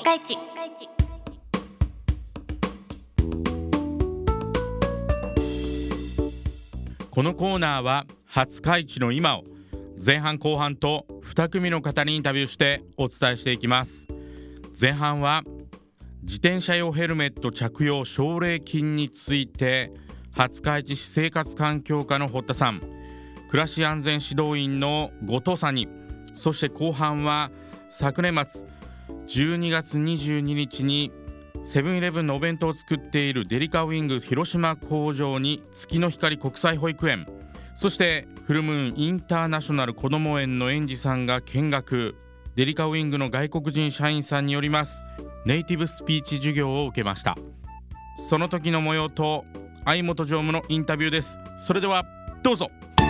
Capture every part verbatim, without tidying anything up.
日市。 このコーナーは廿日市の今を前半後半とに組の方にインタビューしてお伝えしていきます。前半は自転車用ヘルメット着用奨励金について、廿日市市生活環境課の堀田さん、暮らし安全指導員の後藤さんに、そして後半は昨年末じゅうにがつにじゅうににちにセブンイレブンのお弁当を作っているデリカウィング広島工場に月の光国際保育園、そしてフルムーンインターナショナルこども園の園児さんが見学、デリカウィングの外国人社員さんによりますネイティブスピーチ授業を受けました。その時の模様と相本常務のインタビューです。それではどうぞ。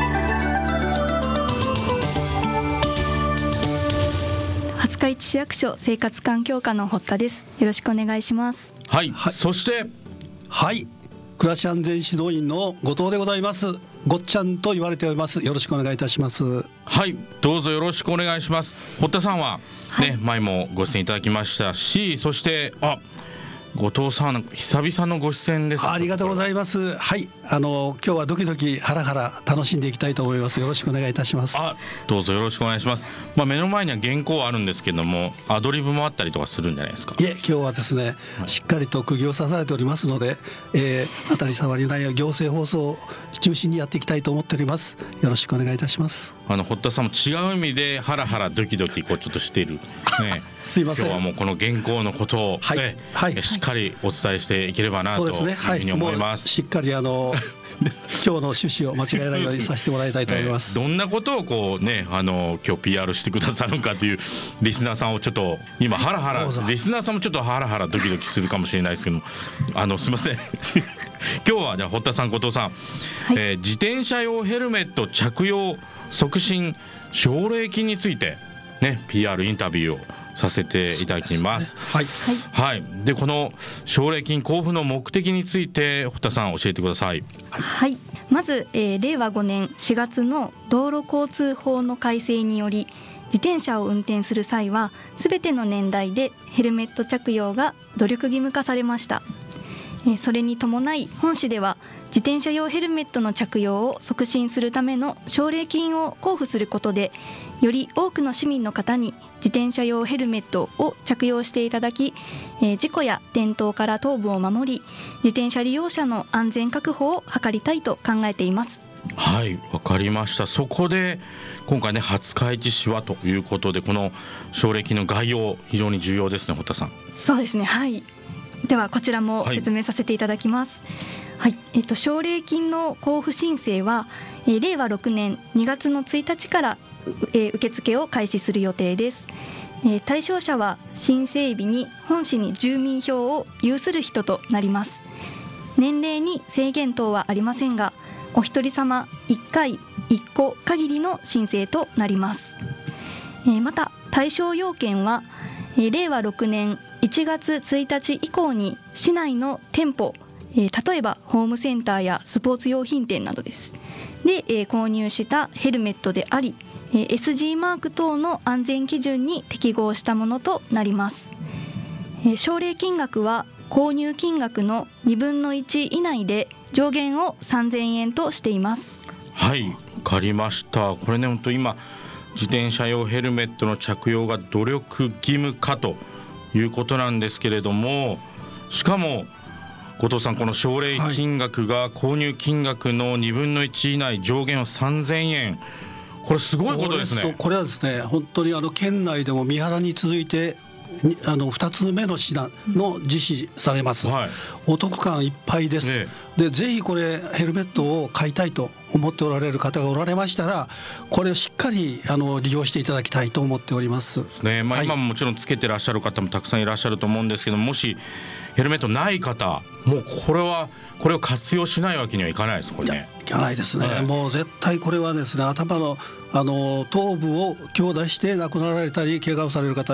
廿日市市役所生活環境課の堀田です。よろしくお願いします。 はい、はい、そしてはい暮らし安全指導員の後藤でございます。ごっちゃんと言われております。よろしくお願いいたします。 はい、どうぞよろしくお願いします。堀田さんは、ね、はい、前もご出演いただきましたし、そしてあ後藤さん久々のご出演です。 ありがとうございます。はい、あの今日はドキドキハラハラ楽しんでいきたいと思います。よろしくお願いいたします。 あどうぞよろしくお願いします。まあ、目の前には原稿あるんですけども、アドリブもあったりとかするんじゃないですか。 いえ、今日はですね、はい、しっかりと釘を刺されておりますので、えー、当たり障りない行政放送を中心にやっていきたいと思っております。よろしくお願いいたします。 あの堀田さんも違う意味でハラハラドキドキこうちょっとしている、ね、 すいません。 今日はもうこの原稿のことを、 はいねはい、 しっかりお伝えしていければなというふうに思います。 はい、しっかりあの今日の趣旨を間違えないようにさせてもらいたいと思います。 えー、どんなことをこうね、あの今日 ピーアール してくださるかというリスナーさんをちょっと今ハラハラ、リスナーさんもちょっとハラハラドキドキするかもしれないですけども、あのすいません今日はじゃあ堀田さん後藤さん、はい、えー、自転車用ヘルメット着用促進奨励金についてね ピーアール インタビューをさせていただきます。 はい、 はい、でこの奨励金交付の目的について堀田さん教えてください。 はい、まず、えー、れいわごねんしがつの道路交通法の改正により、自転車を運転する際はすべての年代でヘルメット着用が努力義務化されました。えー、それに伴い本市では自転車用ヘルメットの着用を促進するための奨励金を交付することで、より多くの市民の方に自転車用ヘルメットを着用していただき、えー、事故や転倒から頭部を守り、自転車利用者の安全確保を図りたいと考えています。 はい、わかりました。そこで今回ね廿日市市はということで、この奨励金の概要非常に重要ですね、堀田さん。 そうですね、はい。ではこちらも説明させていただきます。はい、はい、えっと、奨励金の交付申請は、えー、れいわろくねんにがつのついたちからえー、受付を開始する予定です。えー、対象者は申請日に本市に住民票を有する人となります。年齢に制限等はありませんが、お一人様いっかいいっこ限りの申請となります。えー、また対象要件は、えー、れいわろくねんいちがつついたち以降に市内の店舗、えー、例えばホームセンターやスポーツ用品店などですで、えー、購入したヘルメットであり、エスジー マーク等の安全基準に適合したものとなります。奨励金額は購入金額のにぶんのいち以内で上限をさんぜんえんとしています。 はい、わかりました。これね、本当今自転車用ヘルメットの着用が努力義務化ということなんですけれども、しかも後藤さん、この奨励金額が購入金額のにぶんのいち以内、上限はさんぜんえん、これすごいことですね。 これはですね、本当にあの県内でも三原に続いてあのふたつめの市の実施されます。はい、お得感いっぱいです。ね、でぜひこれヘルメットを買いたいと思っておられる方がおられましたら、これをしっかりあの利用していただきたいと思っております。 ですね。まあ、今ももちろんつけてらっしゃる方もたくさんいらっしゃると思うんですけど、もしヘルメットない方、もうこれはこれを活用しないわけにはいかないです。これね、 いかないですね。はい、もう絶対これはですね、頭のあの頭部を強打して亡くなられたり怪我をされる方いっ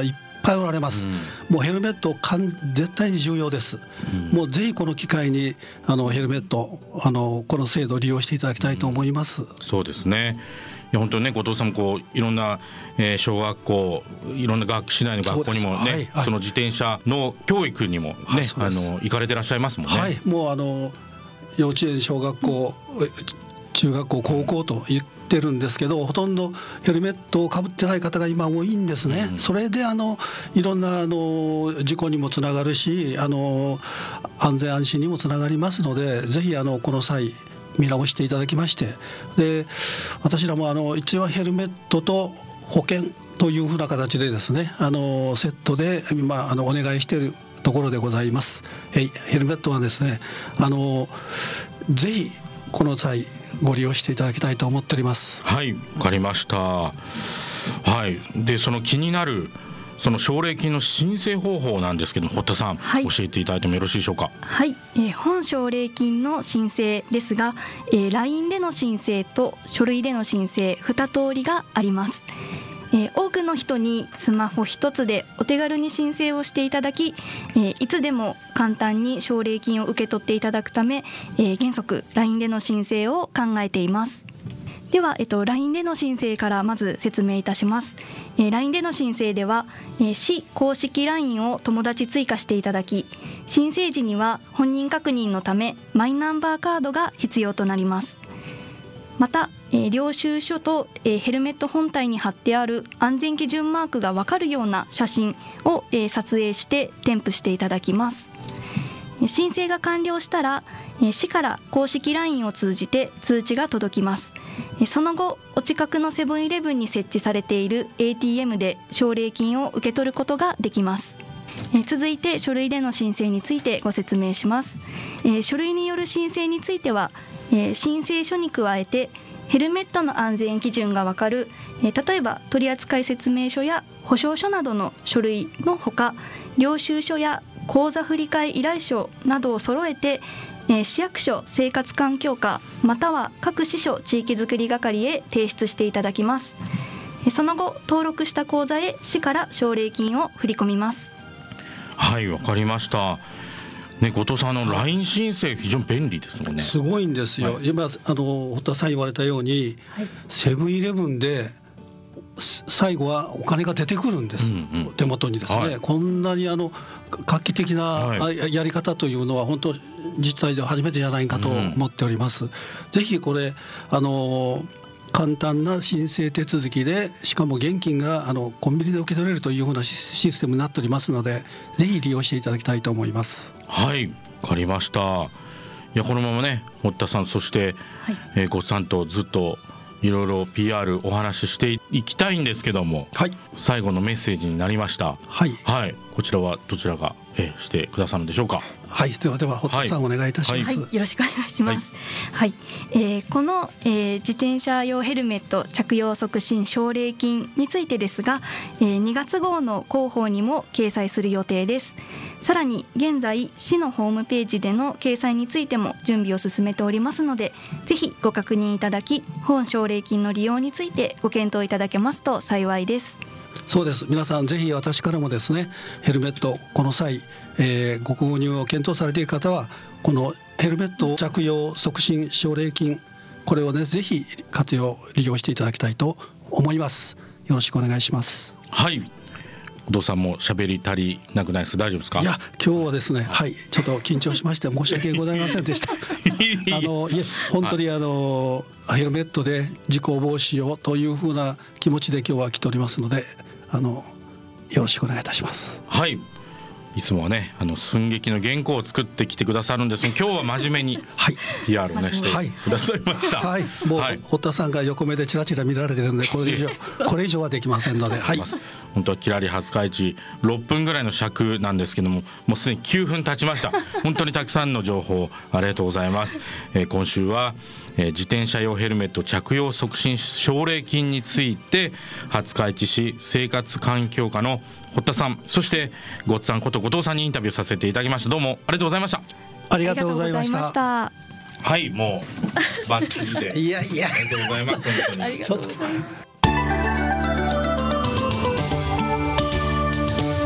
ぱいおられます、うん、もうヘルメット絶対に重要です、うん、もうぜひこの機会にあのヘルメットあのこの制度を利用していただきたいと思います、うん、 そうですね。いや本当にね後藤さんもこういろんな、えー、小学校いろんな学市内の学校にもね そ,、はいはい、その自転車の教育にもね、はい、あの行かれてらっしゃいますもんね。 はい、もうあの幼稚園小学校、うん、中学校高校と言ってるんですけどほとんどヘルメットをかぶってない方が今多いんですね、うん、それであのいろんなあの事故にもつながるしあの安全安心にもつながりますのでぜひあのこの際見直していただきましてで私らもあの一応ヘルメットと保険というふうな形でですねあのセットで今あのお願いしているところでございます。ヘルメットはですねあのぜひこの際ご利用していただきたいと思っております。 はい、わかりました。はい、でその気になるその奨励金の申請方法なんですけど堀田さん、はい、教えていただいてもよろしいでしょうか。 はい、えー、本奨励金の申請ですが、えー、ライン での申請と書類での申請に通りがあります。えー、多くの人にスマホ一つでお手軽に申請をしていただき、えー、いつでも簡単に奨励金を受け取っていただくため、えー、原則 ライン での申請を考えています。では、えっと、ライン での申請からまず説明いたします。えー、ライン での申請では、えー、市公式 ライン を友達追加していただき申請時には本人確認のためマイナンバーカードが必要となります。また、えー、領収書と、えー、ヘルメット本体に貼ってある安全基準マークが分かるような写真を、えー、撮影して添付していただきます。申請が完了したら、えー、市から公式 ライン を通じて通知が届きます。その後お近くのセブンイレブンに設置されている エーティーエム で奨励金を受け取ることができます。え続いて書類での申請についてご説明します。えー、書類による申請については、えー、申請書に加えてヘルメットの安全基準がわかる、えー、例えば取扱説明書や保証書などの書類のほか領収書や口座振替依頼書などを揃えてえー、市役所生活環境課または各支所地域づくり係へ提出していただきます。えー、その後登録した口座へ市から奨励金を振り込みます。 はい、わかりました。ね、後藤さんの ライン 申請非常に便利ですもんね。 すごいんですよ、はい、今あの堀田さん言われたように、はい、セブンイレブンで最後はお金が出てくるんです、うんうん、手元にですね、はい、こんなにあの画期的なやり方というのは本当自治体では初めてじゃないかと思っております、うん、ぜひこれあの簡単な申請手続きでしかも現金があのコンビニで受け取れるというようなシステムになっておりますのでぜひ利用していただきたいと思います。 はい、わかりました。いやこのままね堀田さんそして、はいえー、ごさんとずっといろいろ ピーアール お話ししていきたいんですけども、はい、最後のメッセージになりました。はい、はい、こちらはどちらが、えー、してくださるんでしょうか。 はい、ではでは堀田さん、はい、お願いいたします。 はい、よろしくお願いします。はい、はいえー、この、えー、自転車用ヘルメット着用促進奨励金についてですが、えー、にがつ号の広報にも掲載する予定です。さらに現在市のホームページでの掲載についても準備を進めておりますのでぜひご確認いただき本奨励金の利用についてご検討いただけますと幸いです。 そうです、皆さんぜひ私からもですねヘルメットこの際、えー、ご購入を検討されている方はこのヘルメット着用促進奨励金これをねぜひ活用利用していただきたいと思います。よろしくお願いします。 はい、後藤さんも喋り足りなくないですか。大丈夫ですか。 いや今日はですねはいちょっと緊張しまして申し訳ございませんでしたあのいえ本当にあのヘルメットで事故防止をというふうな気持ちで今日は来ておりますのであのよろしくお願いいたします。 はい、いつもはねあの寸劇の原稿を作ってきてくださるんですが今日は真面目に ピーアール をねしてくださいました。 はい、もう、はい、堀田さんが横目でチラチラ見られてるんでこれ以上これ以上はできませんので、はい、 本当はきらり廿日市ろっぷんぐらいの尺なんですけどももうすでにきゅうふん経ちました本当にたくさんの情報ありがとうございます。えー、今週は、えー、自転車用ヘルメット着用促進奨励金について廿日市市生活環境課の堀田さんそしてごっつぁんこと後藤さんにインタビューさせていただきました。どうもありがとうございました。 ありがとうございました。 はい、もうバッチリでいやいやありがとうございます。本当にありがとうございます。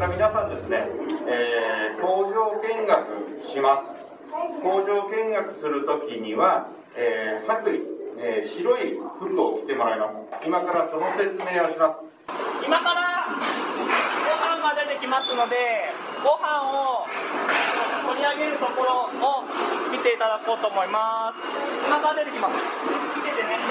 から皆さんですね、えー、工場見学します。工場見学するときには、えー、白衣、えー、白い服を着てもらいます。今からその説明をします。 今からご飯が出てきますので、ご飯を取り上げるところを見ていただこうと思います。今から出てきます。見ててね。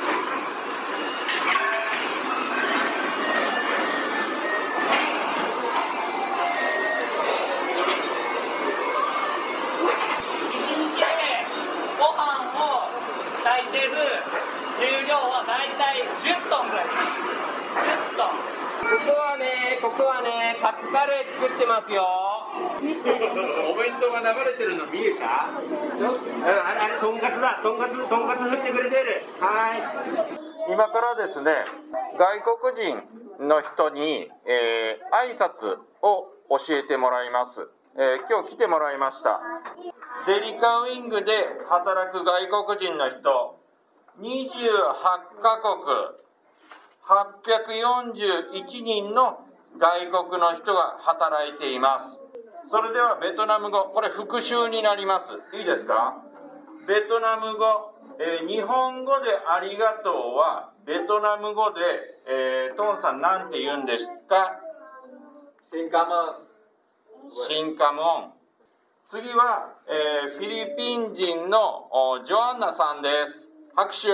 炊いてる重量はだいたいじゅっトンぐらいです。じゅっトン。ここはね、ここはね、カツカレー作ってますよ。お弁当が流れてるの見えた？あれあれ、とんかつだ。とんかつ、とんかつ振ってくれてる。はい。 今からですね、外国人の人に、えー、挨拶を教えてもらいます。えー、今日来てもらいました。デリカウィングで働く外国人の人、にじゅうはちカ国、はっぴゃくよんじゅういちにんの外国の人が働いています。それではベトナム語、これ復習になります。いいですか？ベトナム語、えー、日本語でありがとうは、ベトナム語で、えー、トンさんなんて言うんですか？ シンカモン。 シンカモン。次は、えー、フィリピン人のジョアンナさんです。拍手。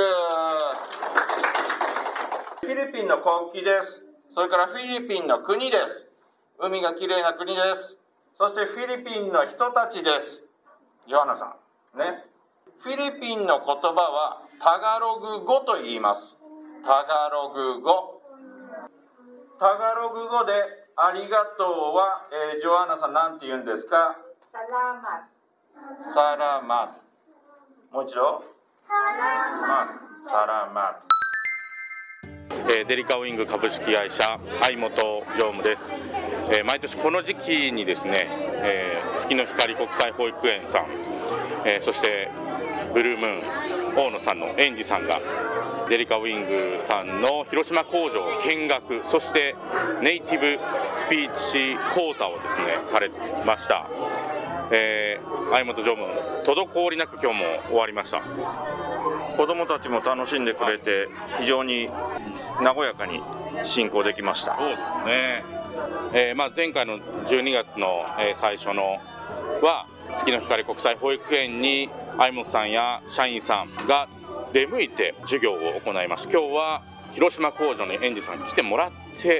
フィリピンの国旗です。それからフィリピンの国です。海がきれいな国です。そしてフィリピンの人たちです。ジョアンナさん。ね。フィリピンの言葉はタガログ語と言います。タガログ語。タガログ語でありがとうは、えー、ジョアンナさんなんて言うんですか？ サラマト。サラマト。もう一度。サラマト。サラマト。えー、デリカウィング株式会社相本常務です。えー、毎年この時期にですね、えー、月の光国際保育園さん、えー、そしてブルームーン大野さんの園児さんがデリカウィングさんの広島工場見学、そしてネイティブスピーチ講座をですねされました。えー、相本常務、滞りなく今日も終わりました。 子どもたちも楽しんでくれて非常に和やかに進行できました。 そうですね。えーまあ、前回のじゅうにがつの、えー、最初のは月の光国際保育園に相本さんや社員さんが出向いて授業を行いました。今日は広島工場の園児さんに来てもらって、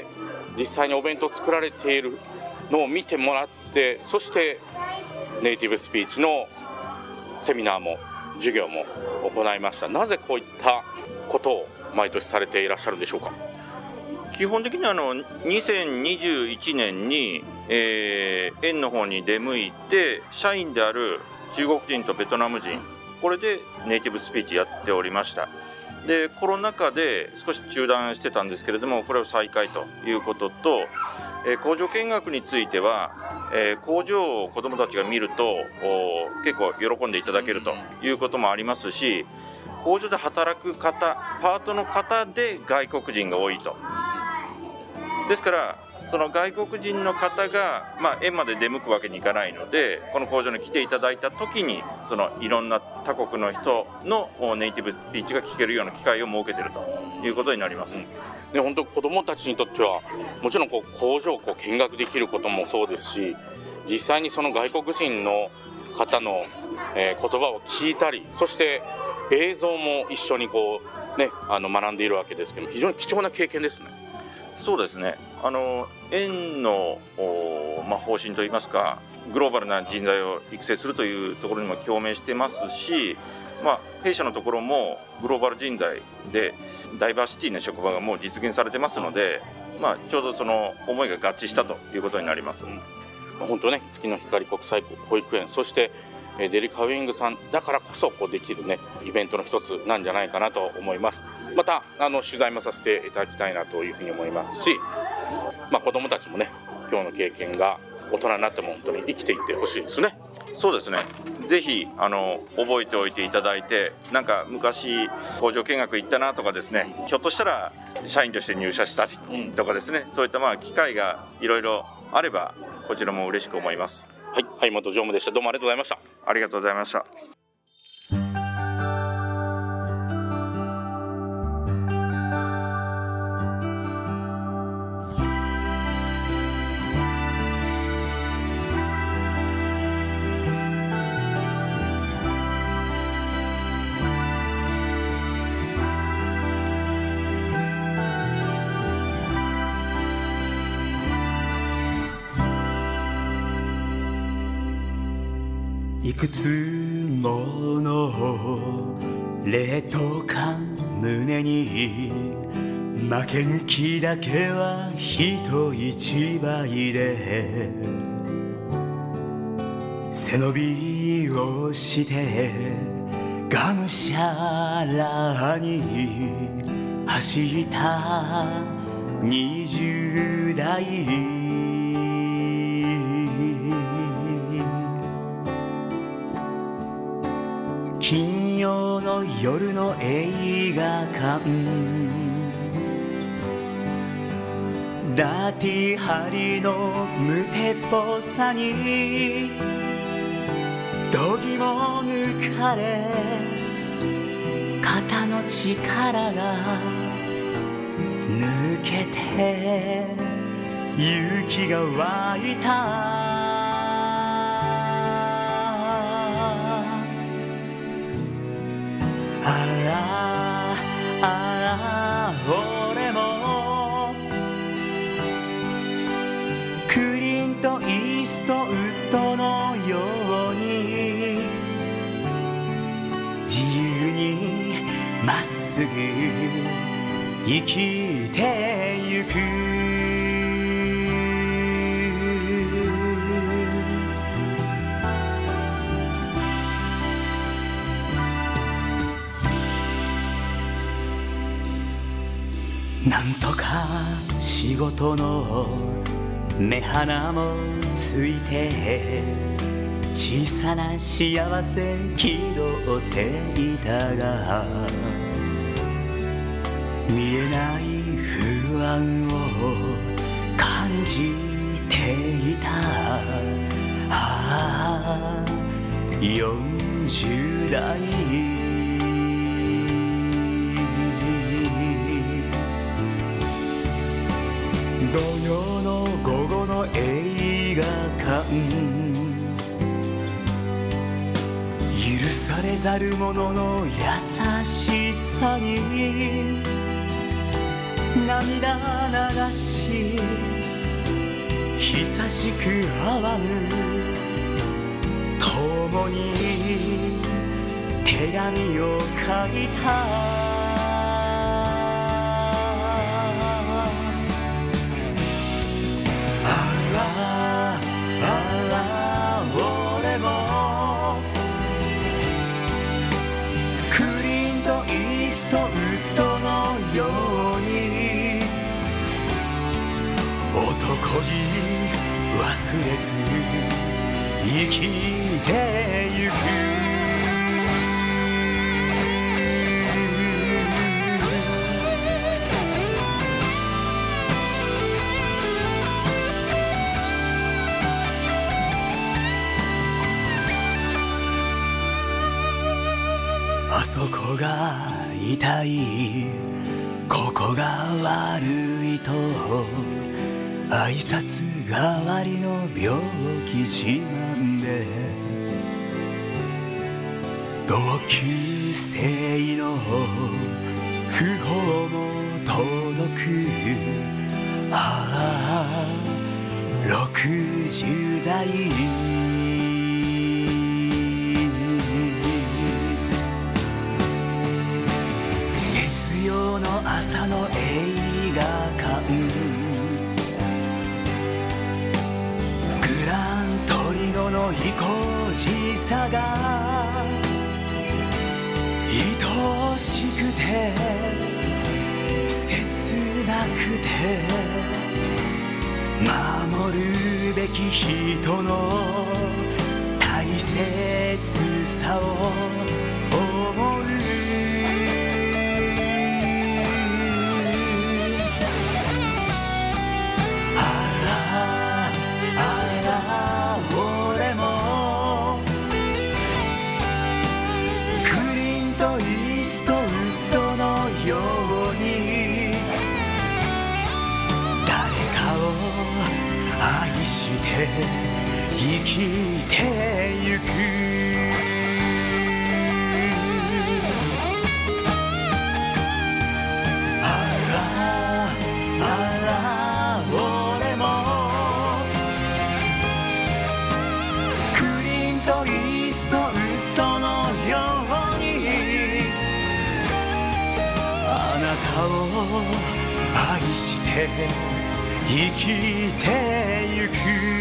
実際にお弁当作られているのを見てもらって、そしてネイティブスピーチのセミナーも授業も行いました。なぜこういったことを毎年されていらっしゃるんでしょうか？ 基本的にはあのにせんにじゅういちねんに、えー、園の方に出向いて、社員である中国人とベトナム人、これでネイティブスピーチやっておりました。でコロナ禍で少し中断してたんですけれども、これを再開ということと、えー、工場見学については、えー、工場を子どもたちが見ると結構喜んでいただけるということもありますし、工場で働く方、パートの方で外国人が多いと。ですからその外国人の方が、まあ、園まで出向くわけにいかないので、この工場に来ていただいた時にそのいろんな他国の人のネイティブスピーチが聞けるような機会を設けているということになります。 で本当子どもたちにとってはもちろんこう工場をこう見学できることもそうですし、実際にその外国人の方の、えー、言葉を聞いたり、そして映像も一緒にこう、ね、あの学んでいるわけですけども、非常に貴重な経験ですね。 そうですね。あの園の、まあ、方針といいますか、グローバルな人材を育成するというところにも共鳴してますし、まあ、弊社のところもグローバル人材でダイバーシティな職場がもう実現されてますので、まあ、ちょうどその思いが合致したということになります。うん、 本当ね、月の光国際保育園、そしてデリカウィングさんだからこそこうできるねイベントの一つなんじゃないかなと思います。またあの取材もさせていただきたいなというふうに思いますし、まあ、子どもたちもね今日の経験が大人になっても本当に生きていってほしいですね。 そうですね。ぜひあの覚えておいていただいて、なんか昔工場見学行ったなとかですね、ひょっとしたら社員として入社したりとかですね、うん、そういったまあ機会がいろいろあればこちらも嬉しく思います。 はい、はい、元常務でした。どうもありがとうございました。 ありがとうございました。 いくつもの冷凍缶胸に負けん気だけは人一倍で背伸びをしてがむしゃらに走ったにじゅうだい金曜の夜の映画館ダーティーハリの無鉄砲さに度肝抜かれ肩の力が抜けて勇気が湧いたああああ俺もクリント・イーストウッドのように自由にまっすぐ生きてゆくなんとか仕事の目鼻もついて小さな幸せ気取っていたが見えない不安を感じていたああよんじゅうだい土曜の午後の映画館許されざる者の優しさに涙流し久しく会わぬ共に手紙を書いたああ俺もクリント・イーストウッドのように男気忘れず生きてゆくあそこが痛いここが悪いと挨拶代わりの病気自慢で同級生の訃報も届くああろくじゅうだい朝の映画館グラントリノの意固地さが愛しくて切なくて守るべき人の大切さを思うあを愛して生きてゆく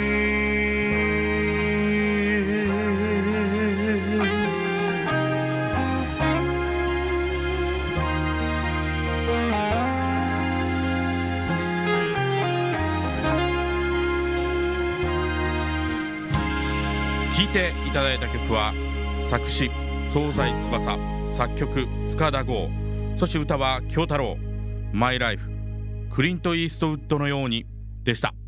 聴いていただいた曲は作詞惣菜翼、作曲塚田剛、そして歌は京太郎、マイライフ、クリント・イーストウッドのようにでした。